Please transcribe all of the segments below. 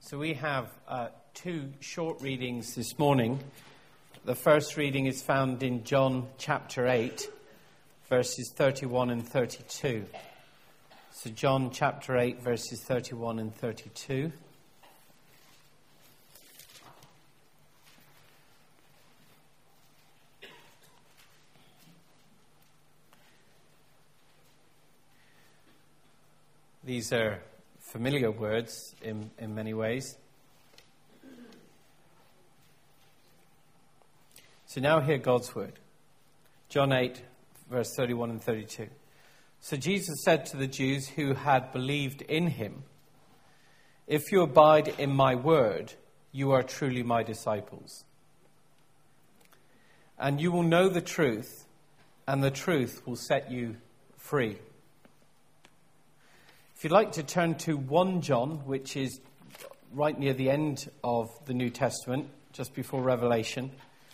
So we have two short readings this morning. The first reading is found in John chapter 8, verses 31 and 32. So John chapter 8, verses 31 and 32. These are familiar words in many ways. So now hear God's word. John 8, verse 31 and 32. So Jesus said to the Jews who had believed in him, "If you abide in my word, you are truly my disciples. And you will know the truth, and the truth will set you free." If you'd like to turn to 1 John, which is right near the end of the New Testament, just before Revelation.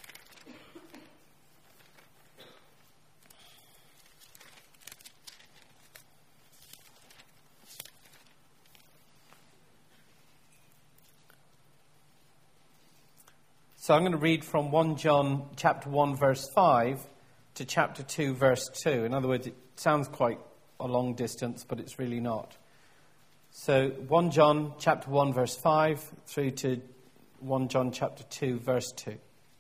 So I'm going to read from 1 John chapter 1 verse 5 to chapter 2 verse 2. In other words, it sounds quite a long distance, but it's really not. So 1 John chapter 1 verse 5 through to 1 John chapter 2 verse 2.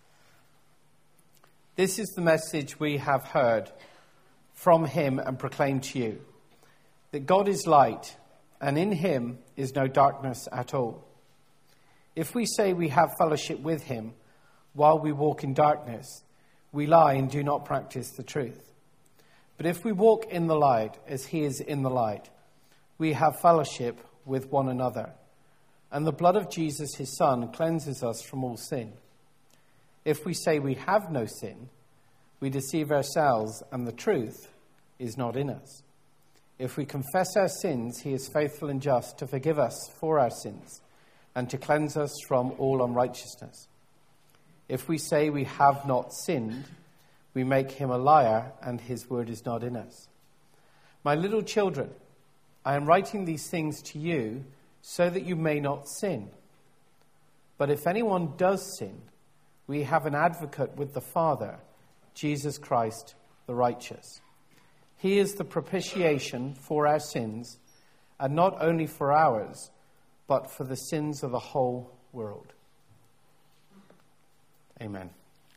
This is the message we have heard from him and proclaimed to you, that God is light, and in him is no darkness at all. If we say we have fellowship with him while we walk in darkness, we lie and do not practice the truth. But if we walk in the light as he is in the light, we have fellowship with one another. And the blood of Jesus, his Son, cleanses us from all sin. If we say we have no sin, we deceive ourselves, and the truth is not in us. If we confess our sins, he is faithful and just to forgive us for our sins and to cleanse us from all unrighteousness. If we say we have not sinned, we make him a liar, and his word is not in us. My little children, I am writing these things to you so that you may not sin. But if anyone does sin, we have an advocate with the Father, Jesus Christ the righteous. He is the propitiation for our sins, and not only for ours, but for the sins of the whole world. Amen.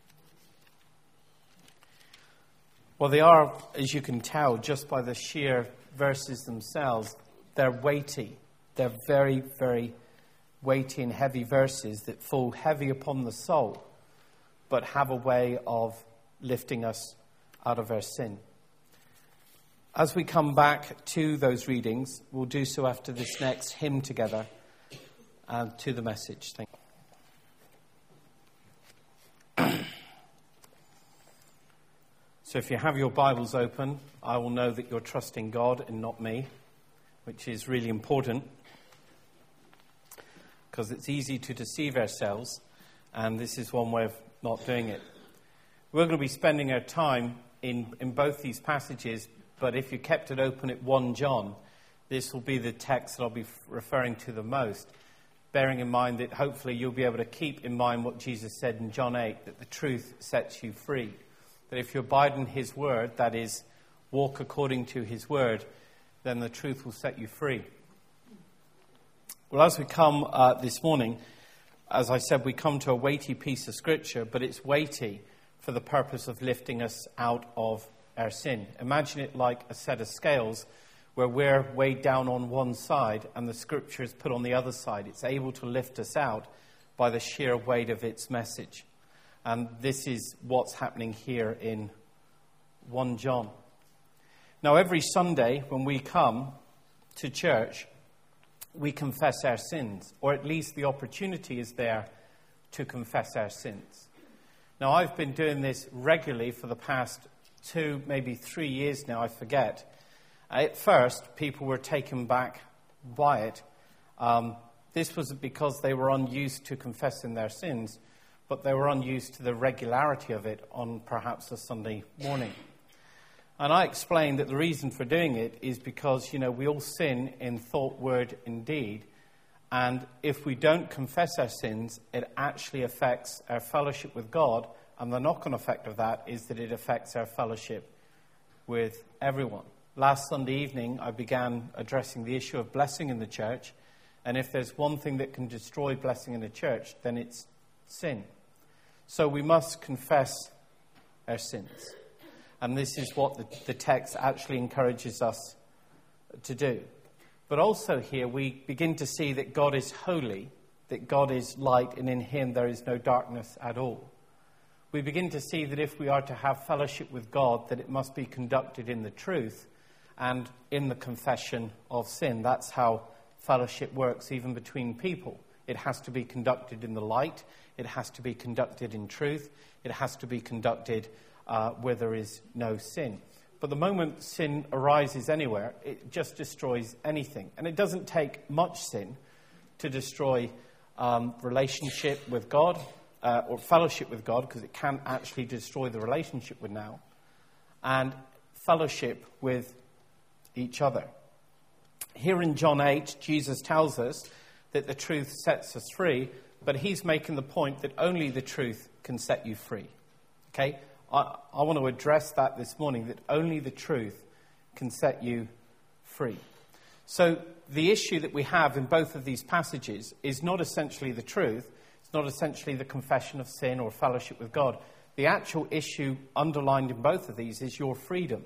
Well, they are, as you can tell, just by the sheer verses themselves, they're weighty. They're very, very weighty and heavy verses that fall heavy upon the soul, but have a way of lifting us out of our sin. As we come back to those readings, we'll do so after this next hymn together and to the message. Thank you. So if you have your Bibles open, I will know that you're trusting God and not me, which is really important, because it's easy to deceive ourselves, and this is one way of not doing it. We're going to be spending our time in both these passages, but if you kept it open at 1 John, this will be the text that I'll be referring to the most, bearing in mind that hopefully you'll be able to keep in mind what Jesus said in John 8, that the truth sets you free. That if you abide in his word, that is, walk according to his word, then the truth will set you free. Well, as we come this morning, as I said, we come to a weighty piece of scripture, but it's weighty for the purpose of lifting us out of our sin. Imagine it like a set of scales where we're weighed down on one side and the scripture is put on the other side. It's able to lift us out by the sheer weight of its message. And this is what's happening here in 1 John. Now, every Sunday when we come to church, we confess our sins, or at least the opportunity is there to confess our sins. Now, I've been doing this regularly for the past 2, maybe 3 years now, I forget. At first, people were taken back by it. This was because they were unused to confessing their sins, but they were unused to the regularity of it on perhaps a Sunday morning. And I explained that the reason for doing it is because, we all sin in thought, word, and deed. And if we don't confess our sins, it actually affects our fellowship with God. And the knock-on effect of that is that it affects our fellowship with everyone. Last Sunday evening, I began addressing the issue of blessing in the church. And if there's one thing that can destroy blessing in the church, then it's sin. So we must confess our sins. And this is what the text actually encourages us to do. But also here we begin to see that God is holy, that God is light, and in him there is no darkness at all. We begin to see that if we are to have fellowship with God, that it must be conducted in the truth and in the confession of sin. That's how fellowship works, even between people. It has to be conducted in the light. It has to be conducted in truth. It has to be conducted where there is no sin. But the moment sin arises anywhere, it just destroys anything. And it doesn't take much sin to destroy relationship with God or fellowship with God, because it can actually destroy the relationship with now, and fellowship with each other. Here in John 8, Jesus tells us that the truth sets us free, but he's making the point that only the truth can set you free. Okay? I want to address that this morning, that only the truth can set you free. So the issue that we have in both of these passages is not essentially the truth. It's not essentially the confession of sin or fellowship with God. The actual issue underlined in both of these is your freedom.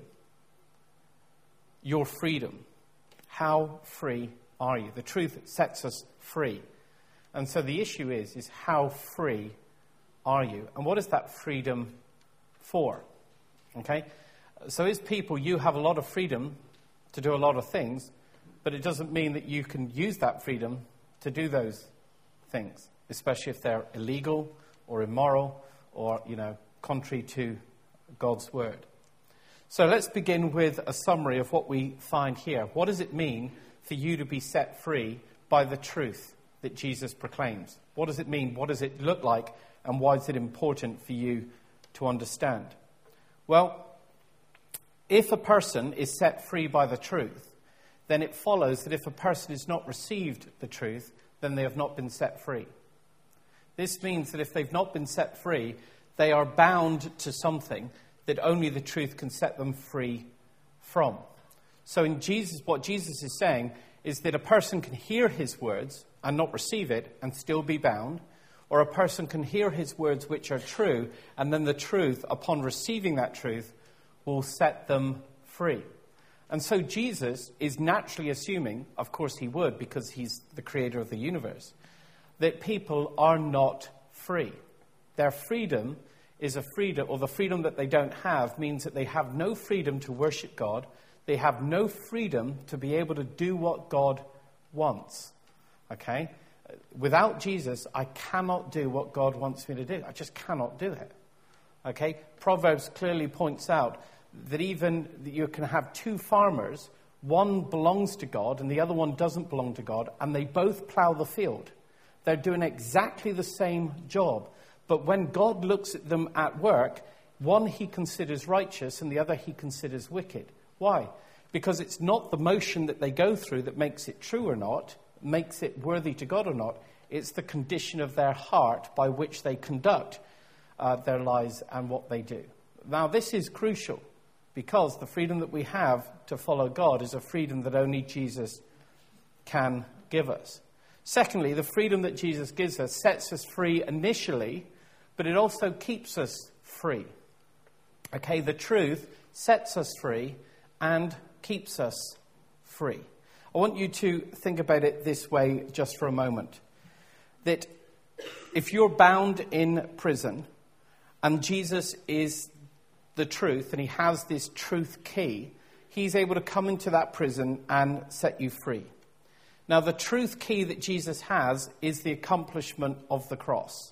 Your freedom. How free are you? The truth sets us free. And so the issue is how free are you? And what is that freedom for? Okay? So as people, you have a lot of freedom to do a lot of things, but it doesn't mean that you can use that freedom to do those things, especially if they're illegal or immoral or, contrary to God's word. So let's begin with a summary of what we find here. What does it mean for you to be set free by the truth that Jesus proclaims? What does it mean? What does it look like? And why is it important for you to understand? Well, if a person is set free by the truth, then it follows that if a person has not received the truth, then they have not been set free. This means that if they've not been set free, they are bound to something that only the truth can set them free from. So in Jesus, what Jesus is saying is that a person can hear his words and not receive it and still be bound, or a person can hear his words which are true, and then the truth, upon receiving that truth, will set them free. And so Jesus is naturally assuming, of course he would, because he's the creator of the universe, that people are not free. Their freedom is a freedom, or the freedom that they don't have means that they have no freedom to worship God. They have no freedom to be able to do what God wants. Okay? Without Jesus, I cannot do what God wants me to do. I just cannot do it. Okay? Proverbs clearly points out that even you can have two farmers, one belongs to God and the other one doesn't belong to God, and they both plow the field. They're doing exactly the same job. But when God looks at them at work, one he considers righteous and the other he considers wicked. Why? Because it's not the motion that they go through that makes it true or not, makes it worthy to God or not. It's the condition of their heart by which they conduct their lives and what they do. Now, this is crucial because the freedom that we have to follow God is a freedom that only Jesus can give us. Secondly, the freedom that Jesus gives us sets us free initially, but it also keeps us free. Okay, the truth sets us free and keeps us free. I want you to think about it this way just for a moment. That if you're bound in prison and Jesus is the truth and he has this truth key, he's able to come into that prison and set you free. Now, the truth key that Jesus has is the accomplishment of the cross.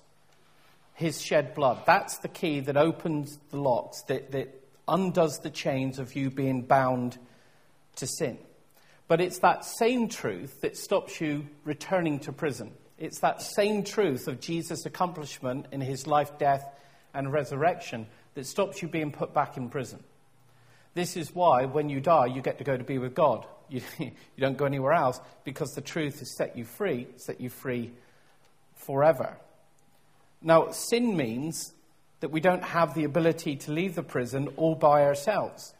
His shed blood. That's the key that opens the locks, that undoes the chains of you being bound to sin. But it's that same truth that stops you returning to prison. It's that same truth of Jesus' accomplishment in his life, death, and resurrection that stops you being put back in prison. This is why when you die, you get to go to be with God. You don't go anywhere else, because the truth has set you free forever. Now, sin means that we don't have the ability to leave the prison all by ourselves.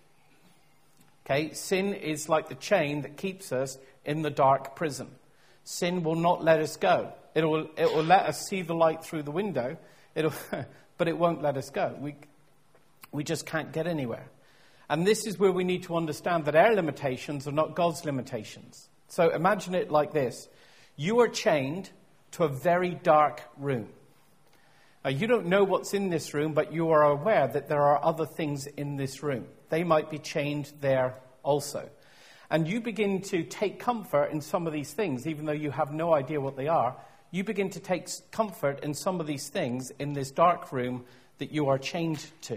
Okay, sin is like the chain that keeps us in the dark prison. Sin will not let us go. It will let us see the light through the window, but it won't let us go. We just can't get anywhere. And this is where we need to understand that our limitations are not God's limitations. So imagine it like this. You are chained to a very dark room. Now, you don't know what's in this room, but you are aware that there are other things in this room. They might be chained there also. And you begin to take comfort in some of these things, even though you have no idea what they are. You begin to take comfort in some of these things in this dark room that you are chained to.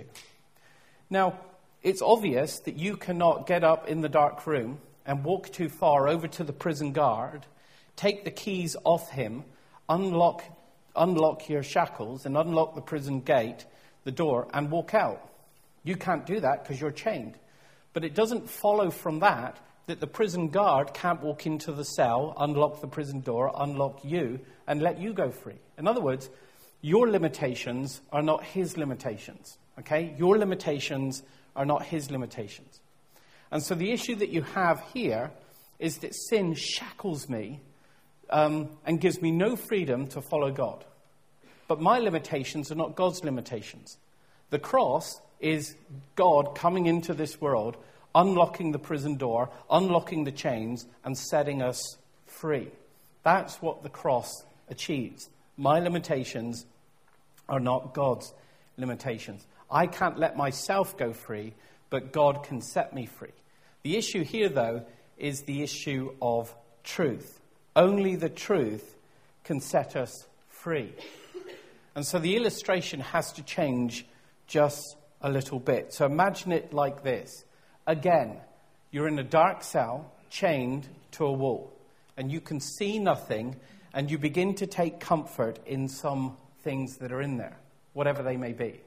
Now, it's obvious that you cannot get up in the dark room and walk too far over to the prison guard, take the keys off him, unlock your shackles and unlock the prison gate, the door, and walk out. You can't do that because you're chained. But it doesn't follow from that the prison guard can't walk into the cell, unlock the prison door, unlock you, and let you go free. In other words, your limitations are not his limitations. Okay? Your limitations are not his limitations. And so the issue that you have here is that sin shackles me and gives me no freedom to follow God. But my limitations are not God's limitations. The cross is God coming into this world, unlocking the prison door, unlocking the chains, and setting us free. That's what the cross achieves. My limitations are not God's limitations. I can't let myself go free, but God can set me free. The issue here, though, is the issue of truth. Only the truth can set us free. And so the illustration has to change just a little bit. So imagine it like this. Again, you're in a dark cell, chained to a wall, and you can see nothing, and you begin to take comfort in some things that are in there, whatever they may be.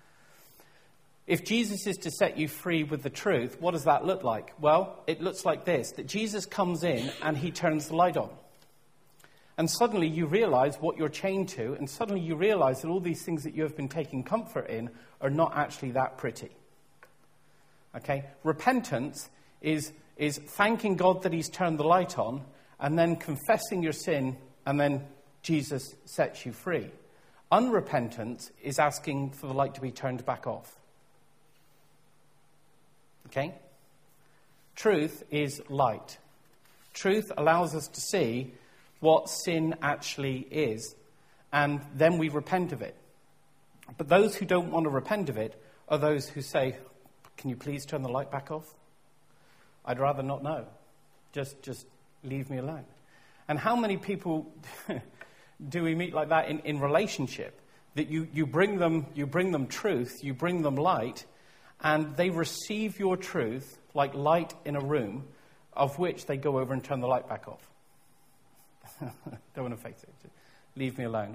If Jesus is to set you free with the truth, what does that look like? Well, it looks like this, that Jesus comes in and he turns the light on. And suddenly you realize what you're chained to, and suddenly you realize that all these things that you have been taking comfort in are not actually that pretty. Okay? Repentance is thanking God that he's turned the light on, and then confessing your sin, and then Jesus sets you free. Unrepentance is asking for the light to be turned back off. Okay? Truth is light. Truth allows us to see what sin actually is, and then we repent of it. But those who don't want to repent of it are those who say, can you please turn the light back off? I'd rather not know. Just leave me alone. And how many people do we meet like that in relationship? That you bring them truth, you bring them light, and they receive your truth like light in a room, of which they go over and turn the light back off. Don't want to face it. Just leave me alone.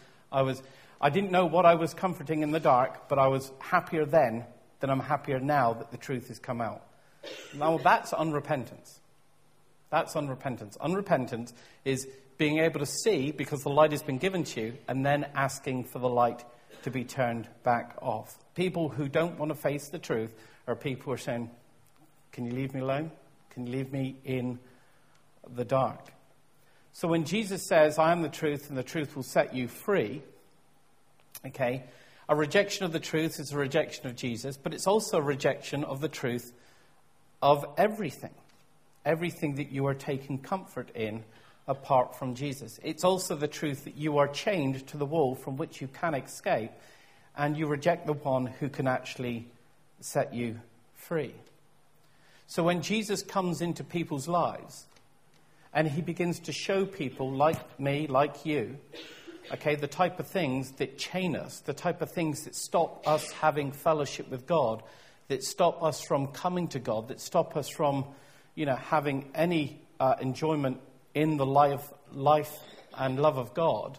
I didn't know what I was comforting in the dark, but I was happier then than I'm happier now that the truth has come out. Now that's unrepentance. That's unrepentance. Unrepentance is being able to see because the light has been given to you, and then asking for the light to be turned back off. People who don't want to face the truth are people who are saying, can you leave me alone? Can you leave me in the dark? So when Jesus says, I am the truth and the truth will set you free, okay, a rejection of the truth is a rejection of Jesus, but it's also a rejection of the truth of everything. Everything that you are taking comfort in apart from Jesus. It's also the truth that you are chained to the wall from which you can escape, and you reject the one who can actually set you free. So when Jesus comes into people's lives, and he begins to show people like me, like you, okay, the type of things that chain us, the type of things that stop us having fellowship with God, that stop us from coming to God, that stop us from, having any enjoyment in the life and love of God,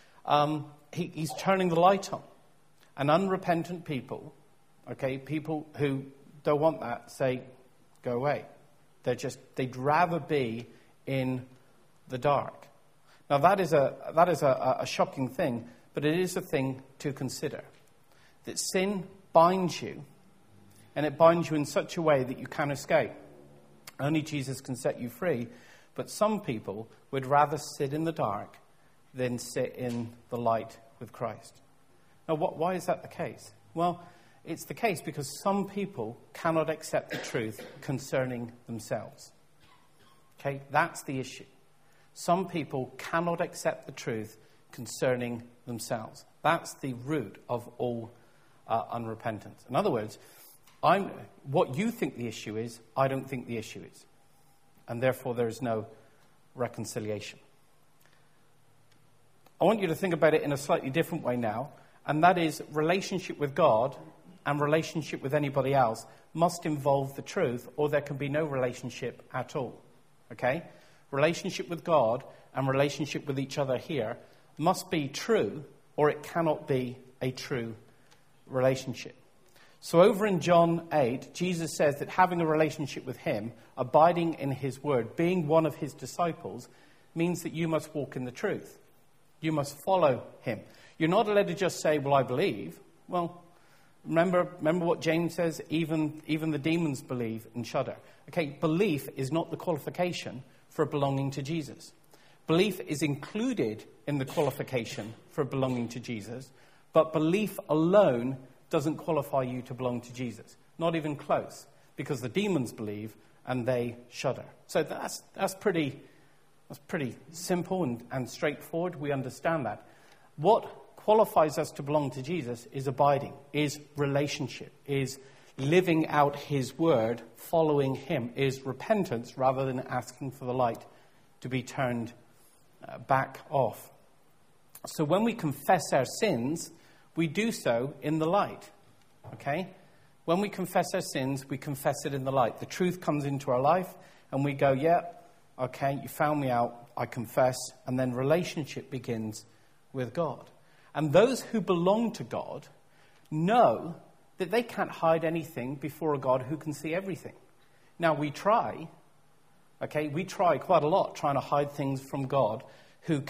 he's turning the light on. And unrepentant people, okay, people who don't want that, say, go away. They'd rather be in the dark. Now that is a shocking thing, but it is a thing to consider. That sin binds you, and it binds you in such a way that you can't escape. Only Jesus can set you free, but some people would rather sit in the dark than sit in the light with Christ. Now, why is that the case? Well, it's the case because some people cannot accept the truth concerning themselves. Okay, that's the issue. Some people cannot accept the truth concerning themselves. That's the root of all unrepentance. In other words, what you think the issue is, I don't think the issue is. And therefore there is no reconciliation. I want you to think about it in a slightly different way now, and that is relationship with God and relationship with anybody else must involve the truth, or there can be no relationship at all. Okay? Relationship with God and relationship with each other here must be true, or it cannot be a true relationship. So over in John 8, Jesus says that having a relationship with him, abiding in his word, being one of his disciples, means that you must walk in the truth. You must follow him. You're not allowed to just say, well, I believe. Well, remember what James says, even the demons believe and shudder. Okay, belief is not the qualification for belonging to Jesus. Belief is included in the qualification for belonging to Jesus, but belief alone doesn't qualify you to belong to Jesus. Not even close, because the demons believe and they shudder. So that's pretty simple and straightforward. We understand that. What qualifies us to belong to Jesus is abiding, is relationship, is living out his word, following him, is repentance rather than asking for the light to be turned back off. So when we confess our sins, we do so in the light. Okay? When we confess our sins, we confess it in the light. The truth comes into our life and we go, yeah, okay, you found me out, I confess, and then relationship begins with God. And those who belong to God know that they can't hide anything before a God who can see everything. Now, we try quite a lot trying to hide things from God who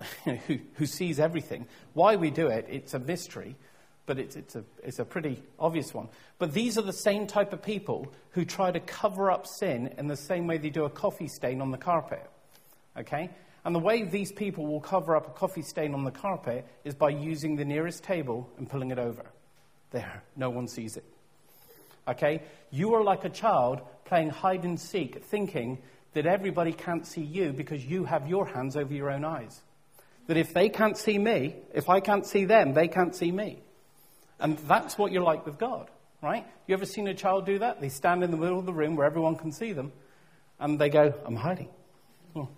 sees everything. Why we do it, it's a mystery, but it's a pretty obvious one. But these are the same type of people who try to cover up sin in the same way they do a coffee stain on the carpet. Okay? And the way these people will cover up a coffee stain on the carpet is by using the nearest table and pulling it over. There, no one sees it. Okay? You are like a child playing hide and seek, thinking that everybody can't see you because you have your hands over your own eyes. That if they can't see me, if I can't see them, they can't see me. And that's what you're like with God, right? You ever seen a child do that? They stand in the middle of the room where everyone can see them, and they go, I'm hiding. Oh.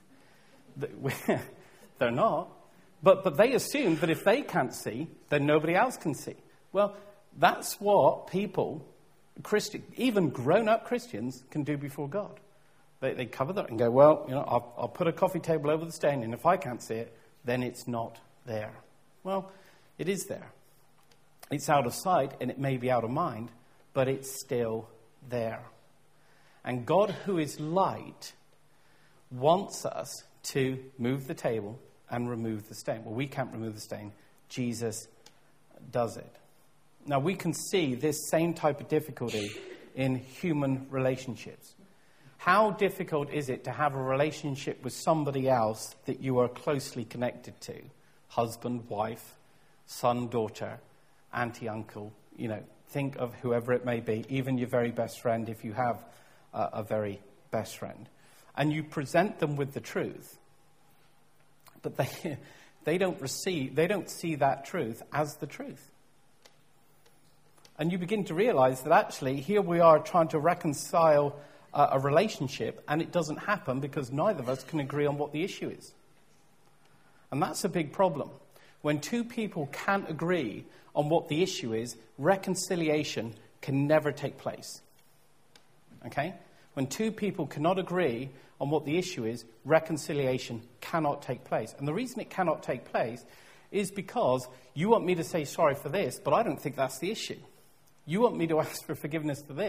They're not. But they assume that if they can't see, then nobody else can see. Well, that's what people, even grown-up Christians, can do before God. They cover that and go, well, I'll put a coffee table over the stain, and if I can't see it, then it's not there. Well, it is there. It's out of sight, and it may be out of mind, but it's still there. And God, who is light, wants us to move the table and remove the stain. Well, we can't remove the stain. Jesus does it. Now, we can see this same type of difficulty in human relationships. How difficult is it to have a relationship with somebody else that you are closely connected to? Husband, wife, son, daughter, auntie, uncle, think of whoever it may be, even your very best friend if you have a very best friend. And you present them with the truth, but they don't see that truth as the truth. And you begin to realize that actually here we are trying to reconcile a relationship, and it doesn't happen because neither of us can agree on what the issue is. And that's a big problem. When two people can't agree on what the issue is, reconciliation can never take place. Okay? When two people cannot agree on what the issue is, reconciliation cannot take place. And the reason it cannot take place is because you want me to say sorry for this, but I don't think that's the issue. You want me to ask for forgiveness for this,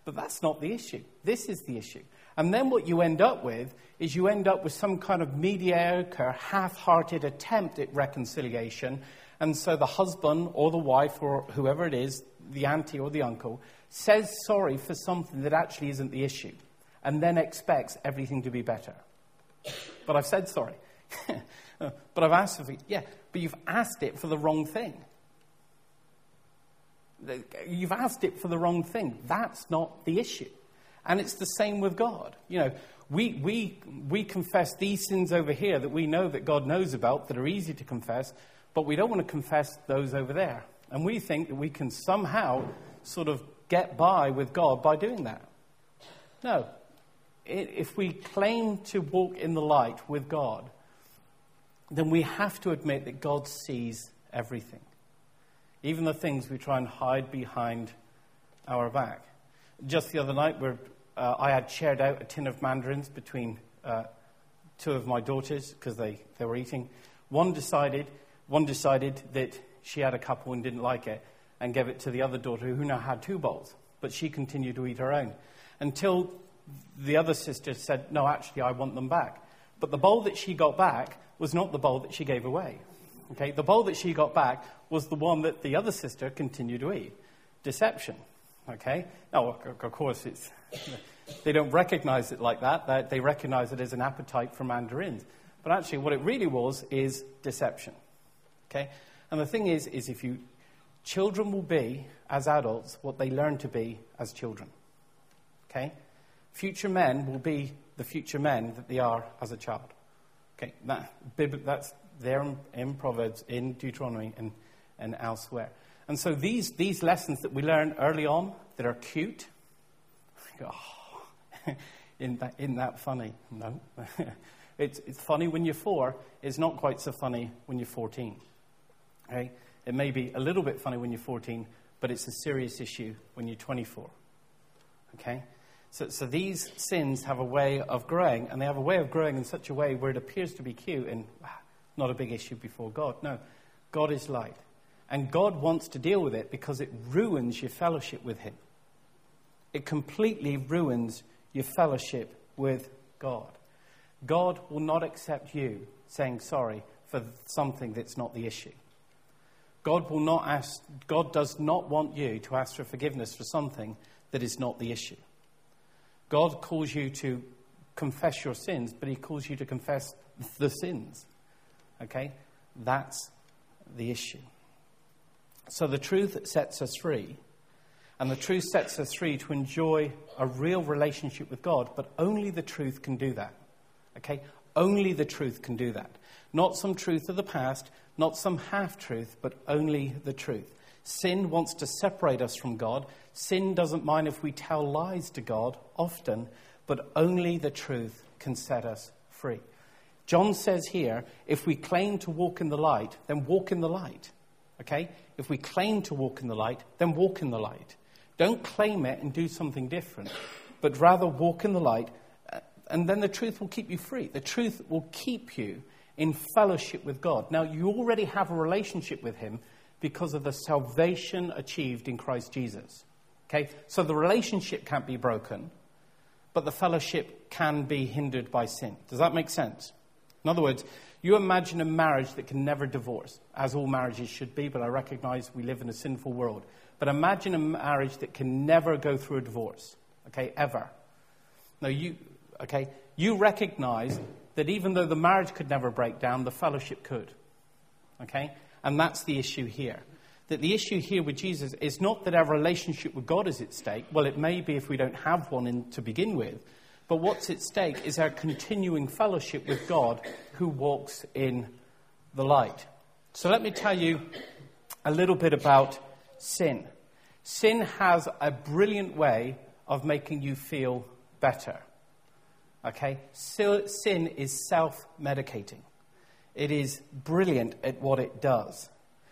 But that's not the issue. This is the issue. And then what you end up with is you end up with some kind of mediocre, half-hearted attempt at reconciliation. And so the husband or the wife or whoever it is, the auntie or the uncle, says sorry for something that actually isn't the issue and then expects everything to be better. But I've said sorry. But I've asked for it. Yeah, but you've asked it for the wrong thing. You've asked it for the wrong thing. That's not the issue. And it's the same with God. You know, we confess these sins over here that we know that God knows about, that are easy to confess, but we don't want to confess those over there. And we think that we can somehow sort of get by with God by doing that. No. If we claim to walk in the light with God, then we have to admit that God sees everything. Even the things we try and hide behind our back. Just the other night, I had shared out a tin of mandarins between two of my daughters because they were eating. One decided that she had a couple and didn't like it and gave it to the other daughter who now had 2 bowls. But she continued to eat her own until the other sister said, no, actually, I want them back. But the bowl that she got back was not the bowl that she gave away. Okay, the bowl that she got back was the one that the other sister continued to eat. Deception. Okay? Now, of course, they don't recognize it like that. They recognize it as an appetite for mandarins. But actually, what it really was is deception. Okay? And the thing is children will be, as adults, what they learn to be as children. Okay? Future men will be the future men that they are as a child. Okay? That's there in Proverbs, in Deuteronomy, and elsewhere. And so these lessons that we learn early on that are cute, isn't that funny? No. It's funny when you're 4. It's not quite so funny when you're 14. Okay? It may be a little bit funny when you're 14, but it's a serious issue when you're 24. Okay? So these sins have a way of growing, and they have a way of growing in such a way where it appears to be cute and not a big issue before God. No, God is light. And God wants to deal with it because it ruins your fellowship with him. It completely ruins your fellowship with God. God will not accept you saying sorry for something that's not the issue. God does not want you to ask for forgiveness for something that is not the issue. God calls you to confess your sins, but he calls you to confess the sins. Okay? That's the issue. So the truth sets us free. And the truth sets us free to enjoy a real relationship with God. But only the truth can do that. Okay? Only the truth can do that. Not some truth of the past, not some half-truth, but only the truth. Sin wants to separate us from God. Sin doesn't mind if we tell lies to God often, but only the truth can set us free. John says here, if we claim to walk in the light, then walk in the light. Okay? If we claim to walk in the light, then walk in the light. Don't claim it and do something different, but rather walk in the light, and then the truth will keep you free. The truth will keep you in fellowship with God. Now, you already have a relationship with him because of the salvation achieved in Christ Jesus. Okay? So the relationship can't be broken, but the fellowship can be hindered by sin. Does that make sense? In other words, you imagine a marriage that can never divorce, as all marriages should be, but I recognize we live in a sinful world. But imagine a marriage that can never go through a divorce, okay, ever. Now, you recognize that even though the marriage could never break down, the fellowship could, okay? And that's the issue here. That the issue here with Jesus is not that our relationship with God is at stake. Well, it may be if we don't have one to begin with. But what's at stake is our continuing fellowship with God who walks in the light. So let me tell you a little bit about sin. Sin has a brilliant way of making you feel better. Okay? So sin is self-medicating. It is brilliant at what it does.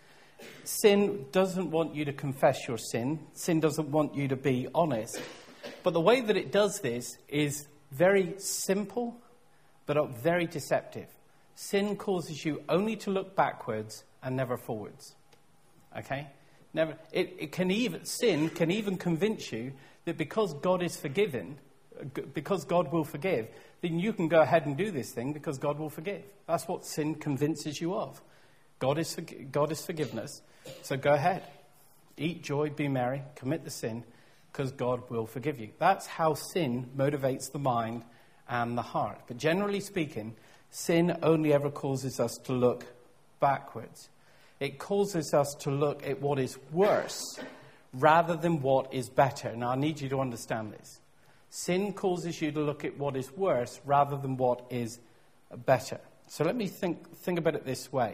Sin doesn't want you to confess your sin. Sin doesn't want you to be honest. But the way that it does this is very simple, but very deceptive. Sin causes you only to look backwards and never forwards. Okay? Sin can even convince you that because God is forgiven, because God will forgive, then you can go ahead and do this thing because God will forgive. That's what sin convinces you of. God is forgiveness, so go ahead. Eat joy, be merry, commit the sin, because God will forgive you. That's how sin motivates the mind and the heart. But generally speaking, sin only ever causes us to look backwards. It causes us to look at what is worse rather than what is better. Now, I need you to understand this. Sin causes you to look at what is worse rather than what is better. So let me think about it this way.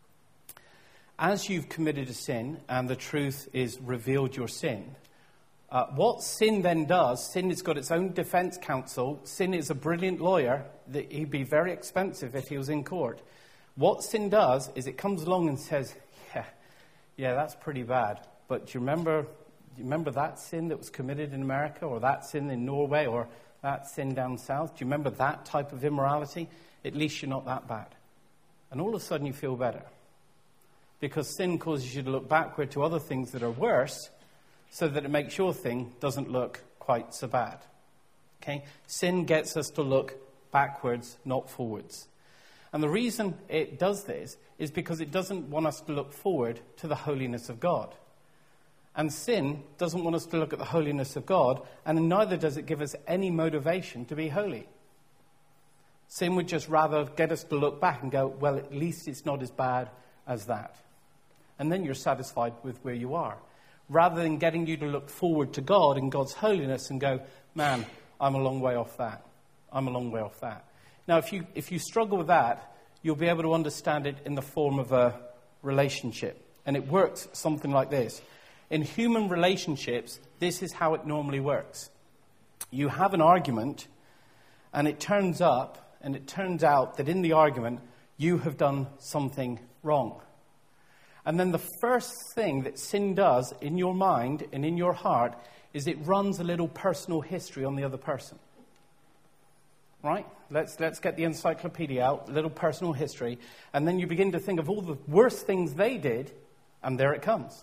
As you've committed a sin and the truth is revealed your sin, what sin then does, sin has got its own defense counsel. Sin is a brilliant lawyer. He'd be very expensive if he was in court. What sin does is it comes along and says, yeah, that's pretty bad. But do you remember that sin that was committed in America, or that sin in Norway, or that sin down south? Do you remember that type of immorality? At least you're not that bad. And all of a sudden you feel better. Because sin causes you to look backward to other things that are worse, so that it makes your thing doesn't look quite so bad. Okay? Sin gets us to look backwards, not forwards. And the reason it does this is because it doesn't want us to look forward to the holiness of God. And sin doesn't want us to look at the holiness of God, and neither does it give us any motivation to be holy. Sin would just rather get us to look back and go, well, at least it's not as bad as that. And then you're satisfied with where you are. Rather than getting you to look forward to God and God's holiness and go, man, I'm a long way off that. I'm a long way off that. Now, if you struggle with that, you'll be able to understand it in the form of a relationship. And it works something like this. In human relationships, this is how it normally works. You have an argument, and it turns out that in the argument, you have done something wrong. And then the first thing that sin does in your mind and in your heart is it runs a little personal history on the other person. Right? Let's get the encyclopedia out, a little personal history, and then you begin to think of all the worst things they did, and there it comes.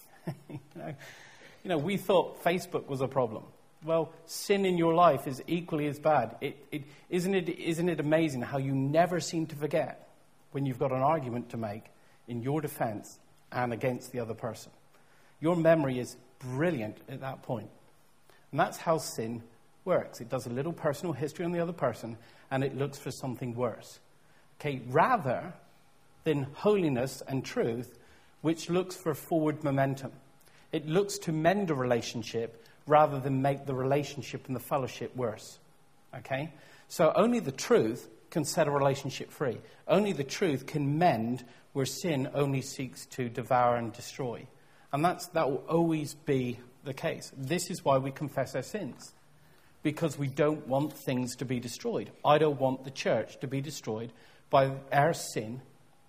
You know, we thought Facebook was a problem. Well, sin in your life is equally as bad. Isn't it amazing how you never seem to forget when you've got an argument to make in your defense and against the other person? Your memory is brilliant at that point. And that's how sin works. It does a little personal history on the other person, and it looks for something worse. Okay, rather than holiness and truth, which looks for forward momentum. It looks to mend a relationship rather than make the relationship and the fellowship worse. Okay? So only the truth can set a relationship free. Only the truth can mend where sin only seeks to devour and destroy. And that will always be the case. This is why we confess our sins. Because we don't want things to be destroyed. I don't want the church to be destroyed by our sin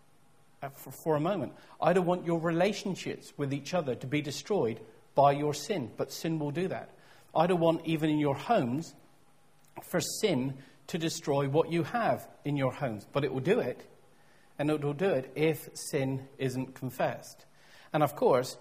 for a moment. I don't want your relationships with each other to be destroyed by your sin. But sin will do that. I don't want, even in your homes, for sin to destroy what you have in your homes. But it will do it. And it will do it if sin isn't confessed. And of course,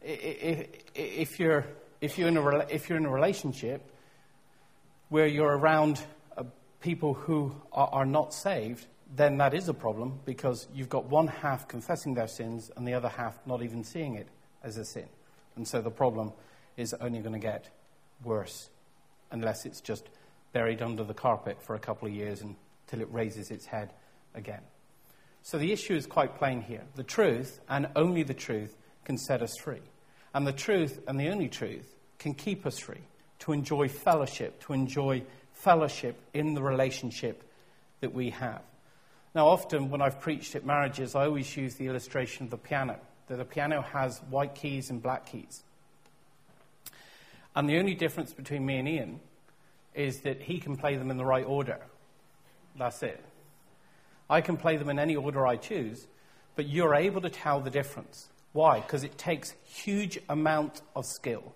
if you're in a relationship where you're around people who are not saved, then that is a problem, because you've got one half confessing their sins and the other half not even seeing it as a sin. And so the problem is only going to get worse unless it's just buried under the carpet for a couple of years until it raises its head again. So the issue is quite plain here. The truth, and only the truth, can set us free. And the truth, and the only truth, can keep us free to enjoy fellowship in the relationship that we have. Now, often when I've preached at marriages, I always use the illustration of the piano, that the piano has white keys and black keys. And the only difference between me and Ian is that he can play them in the right order. That's it. I can play them in any order I choose, but you're able to tell the difference. Why? Because it takes huge amount of skill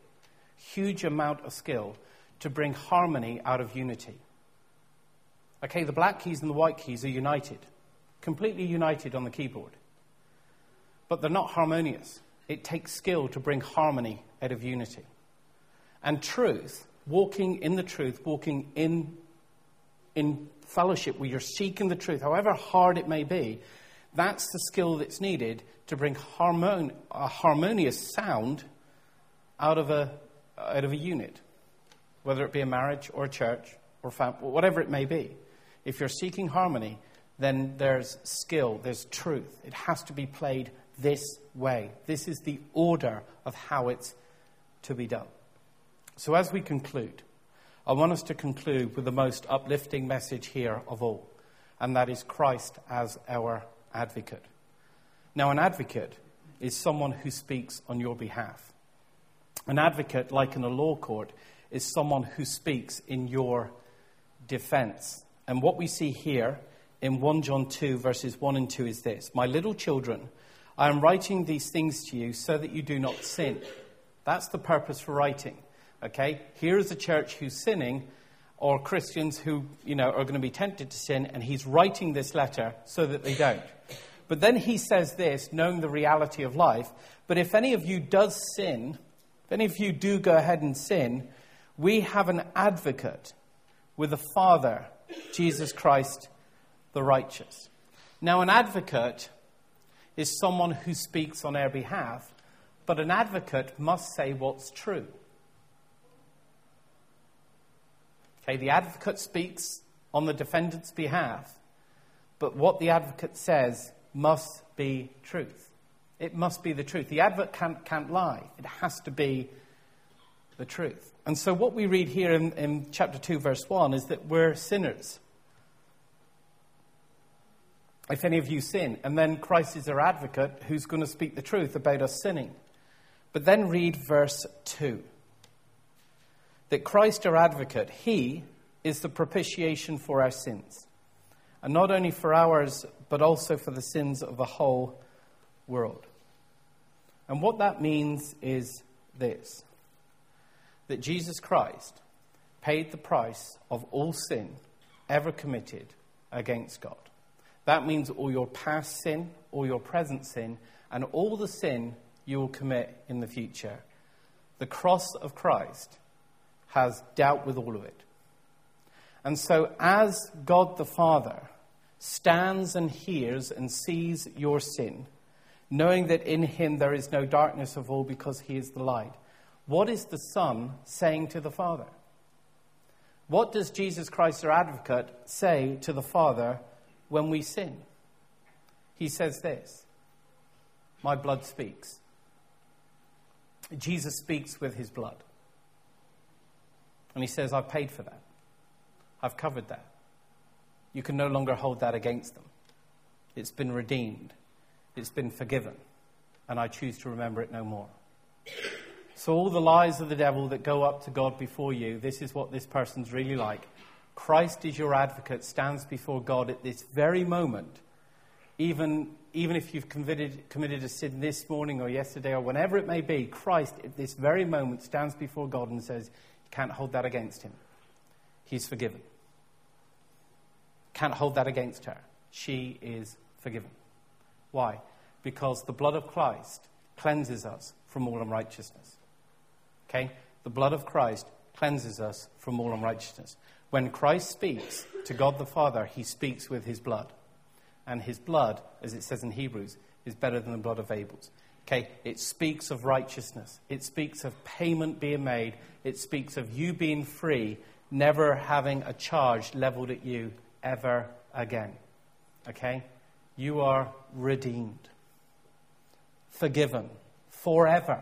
to bring harmony out of unity. Okay, the black keys and the white keys are united, completely united on the keyboard. But they're not harmonious. It takes skill to bring harmony out of unity. And truth, walking in the truth, walking in fellowship where you're seeking the truth, however hard it may be, that's the skill that's needed to bring a harmonious sound out of a unit, whether it be a marriage or a church or family, whatever it may be. If you're seeking harmony, then there's skill, there's truth. It has to be played this way. This is the order of how it's to be done. So as we conclude, I want us to conclude with the most uplifting message here of all, and that is Christ as our advocate. Now, an advocate is someone who speaks on your behalf. An advocate, like in a law court, is someone who speaks in your defense. And what we see here in 1 John 2, verses 1 and 2 is this: "My little children, I am writing these things to you so that you do not sin." That's the purpose for writing. Okay? Here is a church who's sinning, or Christians who, are going to be tempted to sin, and he's writing this letter so that they don't. But then he says this, knowing the reality of life: "But if any of you does sin, if any of you do go ahead and sin, we have an advocate with the Father, Jesus Christ the righteous." Now, an advocate is someone who speaks on our behalf, but an advocate must say what's true. Okay, the advocate speaks on the defendant's behalf, but what the advocate says must be truth. It must be the truth. The advocate can't lie. It has to be the truth. And so what we read here in chapter 2, verse 1 is that we're sinners. If any of you sin, and then Christ is our advocate who's going to speak the truth about us sinning. But then read verse 2. That Christ our advocate, he is the propitiation for our sins. And not only for ours, but also for the sins of the whole world. And what that means is this: that Jesus Christ paid the price of all sin ever committed against God. That means all your past sin, all your present sin, and all the sin you will commit in the future. The cross of Christ has dealt with all of it. And so as God the Father stands and hears and sees your sin, knowing that in him there is no darkness of all because he is the light, what is the Son saying to the Father? What does Jesus Christ, our advocate, say to the Father when we sin? He says this: "My blood speaks." Jesus speaks with his blood. And he says, "I've paid for that. I've covered that. You can no longer hold that against them. It's been redeemed. It's been forgiven. And I choose to remember it no more." So all the lies of the devil that go up to God before you, this is what this person's really like. Christ is your advocate, stands before God at this very moment. Even if you've committed a sin this morning or yesterday or whenever it may be, Christ at this very moment stands before God and says, you can't hold that against him. He's forgiven. Can't hold that against her. She is forgiven. Why? Because the blood of Christ cleanses us from all unrighteousness. Okay? The blood of Christ cleanses us from all unrighteousness. When Christ speaks to God the Father, he speaks with his blood. And his blood, as it says in Hebrews, is better than the blood of Abel's. Okay? It speaks of righteousness. It speaks of payment being made. It speaks of you being free, never having a charge leveled at you ever again. Okay? You are redeemed. Forgiven. Forever.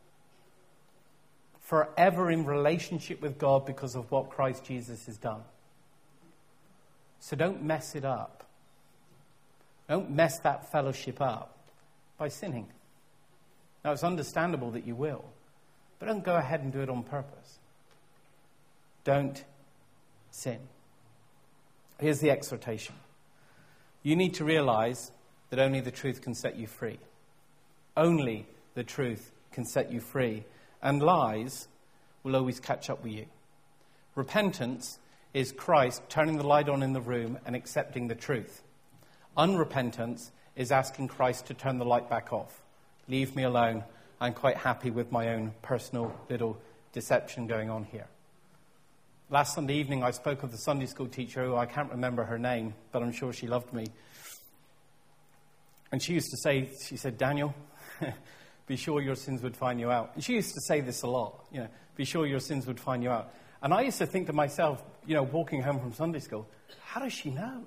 Forever in relationship with God because of what Christ Jesus has done. So don't mess it up. Don't mess that fellowship up by sinning. Now, it's understandable that you will, but don't go ahead and do it on purpose. Don't sin. Here's the exhortation. You need to realize that only the truth can set you free. Only the truth can set you free. And lies will always catch up with you. Repentance is Christ turning the light on in the room and accepting the truth. Unrepentance is asking Christ to turn the light back off. Leave me alone. I'm quite happy with my own personal little deception going on here. Last Sunday evening, I spoke of the Sunday school teacher who I can't remember her name, but I'm sure she loved me. And she used to say, she said, Daniel, be sure your sins would find you out. And she used to say this a lot, be sure your sins would find you out. And I used to think to myself, walking home from Sunday school, how does she know?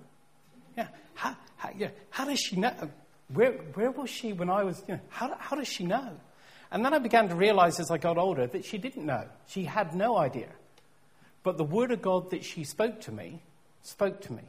How does she know? Where was she when I was, how does she know? And then I began to realize as I got older that she didn't know. She had no idea. But the word of God that she spoke to me, spoke to me.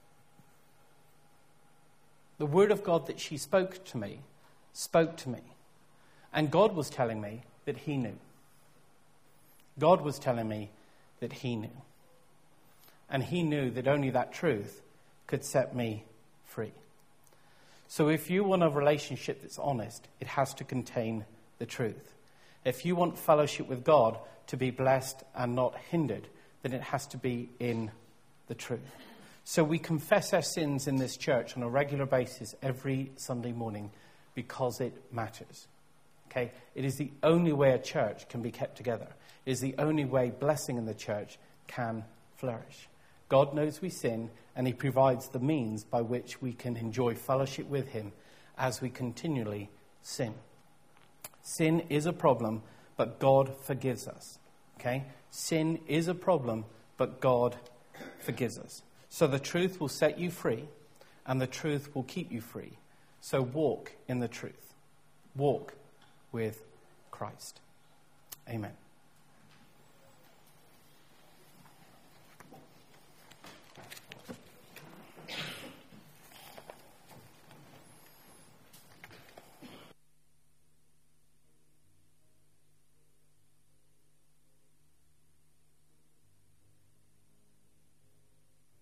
The word of God that she spoke to me, spoke to me. And God was telling me that he knew. God was telling me that he knew. And he knew that only that truth could set me free. So if you want a relationship that's honest, it has to contain the truth. If you want fellowship with God to be blessed and not hindered, then it has to be in the truth. So we confess our sins in this church on a regular basis every Sunday morning because it matters. Okay? It is the only way a church can be kept together. It is the only way blessing in the church can flourish. God knows we sin, and he provides the means by which we can enjoy fellowship with him as we continually sin. Sin is a problem, but God forgives us. Okay? Sin is a problem, but God forgives us. So the truth will set you free, and the truth will keep you free. So walk in the truth. Walk with Christ. Amen.